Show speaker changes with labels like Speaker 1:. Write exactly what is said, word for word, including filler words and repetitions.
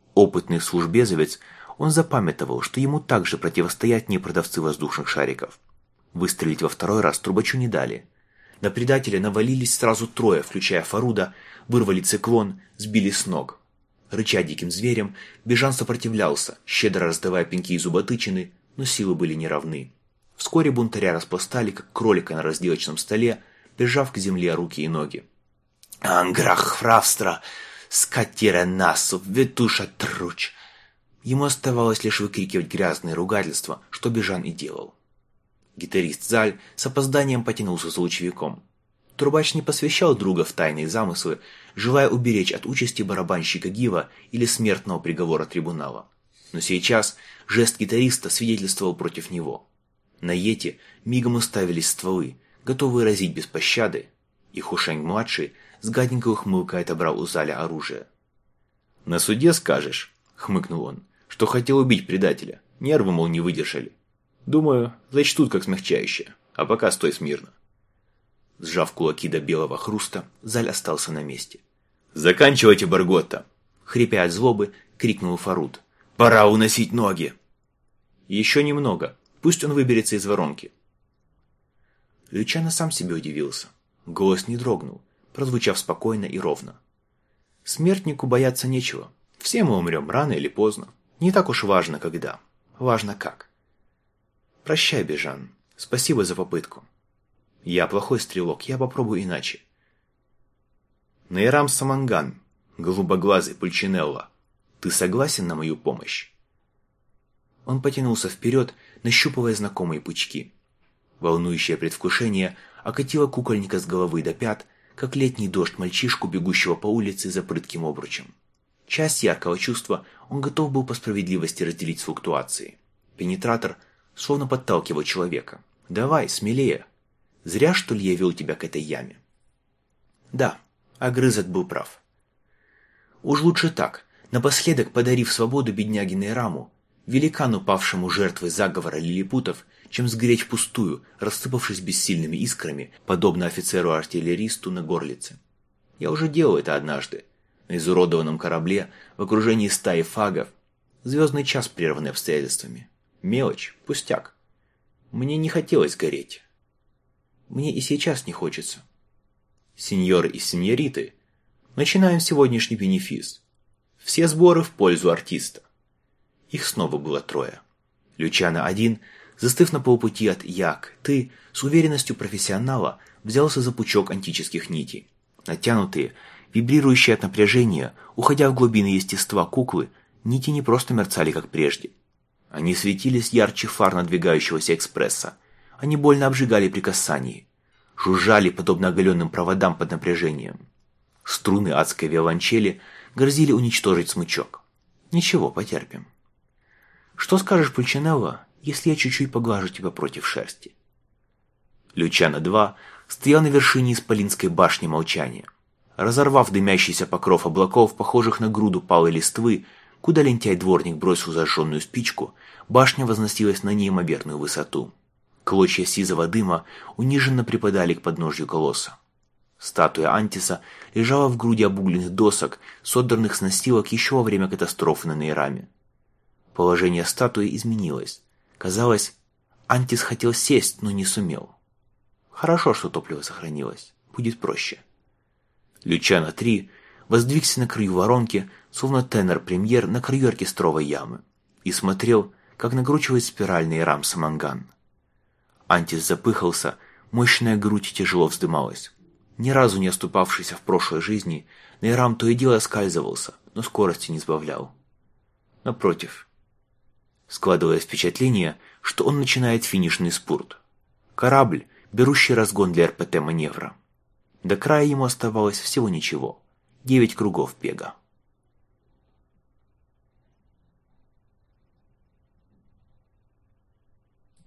Speaker 1: Опытный службезовец, он запамятовал, что ему также противостоят не продавцы воздушных шариков. Выстрелить во второй раз трубачу не дали. На предателя навалились сразу трое, включая Фаруда, вырвали циклон, сбили с ног. Рыча диким зверем, Бежан сопротивлялся, щедро раздавая пинки и зуботычины, но силы были неравны. Вскоре бунтаря распластали, как кролика на разделочном столе, прижав к земле руки и ноги. «Анграх фравстра, скатира насу, ветуша труч!» Ему оставалось лишь выкрикивать грязные ругательства, что Бежан и делал. Гитарист Заль с опозданием потянулся за лучевиком. Трубач не посвящал друга в тайные замыслы, желая уберечь от участи барабанщика Гива или смертного приговора трибунала. Но сейчас жест гитариста свидетельствовал против него. На Йети мигом уставились стволы, готовые разить без пощады, и Хушэнь-младший с гаденькой ухмылкой отобрал у Заля оружие. «На суде скажешь», — хмыкнул он, — «что хотел убить предателя. Нервы, мол, не выдержали. Думаю, зачтут как смягчающее, а пока стой смирно». Сжав кулаки до белого хруста, Заль остался на месте. «Заканчивайте, Барготта!» — хрипя от злобы, крикнул Фаруд. «Пора уносить ноги!» «Еще немного. Пусть он выберется из воронки». Лючано сам себе удивился. Голос не дрогнул, прозвучав спокойно и ровно. «Смертнику бояться нечего. Все мы умрем рано или поздно. Не так уж важно, когда. Важно, как. Прощай, Бежан. Спасибо за попытку. Я плохой стрелок, я попробую иначе. Нейрам Саманган, голубоглазый Пульчинелло, ты согласен на мою помощь?» Он потянулся вперед, нащупывая знакомые пучки. Волнующее предвкушение окатило кукольника с головы до пят, как летний дождь мальчишку, бегущего по улице за прытким обручем. Часть яркого чувства он готов был по справедливости разделить с флуктуацией. Пенетратор словно подталкивал человека. «Давай, смелее! Зря, что ли, я вел тебя к этой яме?» Да, огрызок был прав. Уж лучше так, напоследок подарив свободу бедняге Нейраму, великану, павшему жертвой заговора лилипутов, чем сгореть впустую, рассыпавшись бессильными искрами, подобно офицеру-артиллеристу на горлице. Я уже делал это однажды, на изуродованном корабле, в окружении стаи фагов. Звездный час, прерванный обстоятельствами. Мелочь, пустяк. Мне не хотелось гореть. Мне и сейчас не хочется. Сеньоры и сеньориты, начинаем сегодняшний бенефис. Все сборы в пользу артиста. Их снова было трое. Лючано один, застыв на полпути от «Як», ты, с уверенностью профессионала, взялся за пучок антических нитей. Натянутые, вибрирующие от напряжения, уходя в глубины естества куклы, нити не просто мерцали, как прежде. Они светились ярче фар надвигающегося экспресса. Они больно обжигали при касании. Жужжали, подобно оголенным проводам под напряжением. Струны адской виолончели грозили уничтожить смычок. Ничего, потерпим. Что скажешь, Пульчинелло, если я чуть-чуть поглажу тебя против шерсти? Лючано-два стоял на вершине исполинской башни молчания. Разорвав дымящийся покров облаков, похожих на груду палой листвы, куда лентяй-дворник бросил зажженную спичку, башня возносилась на неимоверную высоту. Клочья сизого дыма униженно припадали к подножью колосса. Статуя Антиса лежала в груди обугленных досок, содранных с настилок еще во время катастрофы на Нейраме. Положение статуи изменилось. Казалось, Антис хотел сесть, но не сумел. Хорошо, что топливо сохранилось. Будет проще. Лючано-три воздвигся на краю воронки, словно тенор-премьер на краю оркестровой ямы, и смотрел, как накручивает спираль Нейрам Саманган. Антис запыхался, мощная грудь тяжело вздымалась. Ни разу не оступавшийся в прошлой жизни, Нейрам то и дело оскальзывался, но скорости не сбавлял. Напротив, складывалось впечатление, что он начинает финишный спурт. Корабль, берущий разгон для эр пэ тэ-маневра. До края ему оставалось всего ничего. Девять кругов бега.